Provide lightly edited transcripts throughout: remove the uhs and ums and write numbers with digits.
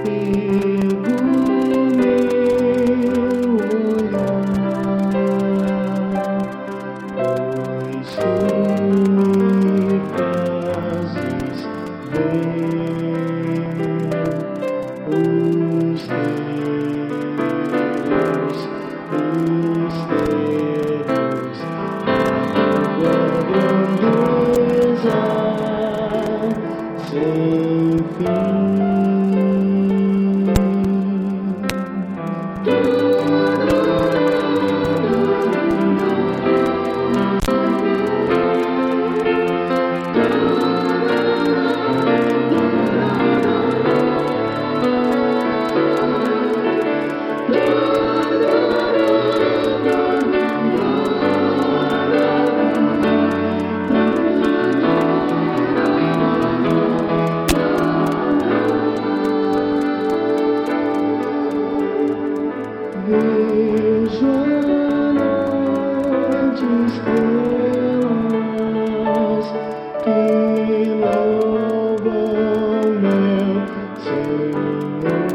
pelo meu olhar, pois tu me fazes ver os teus mistérios, tua grandeza sem fim. Vejo a noite estrelas que louvam meu Senhor,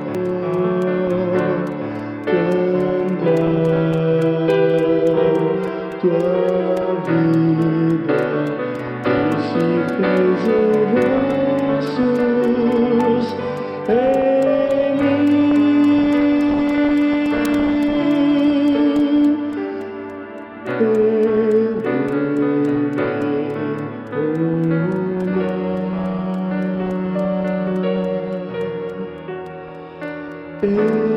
cantando tua vida que se fez versos em mim.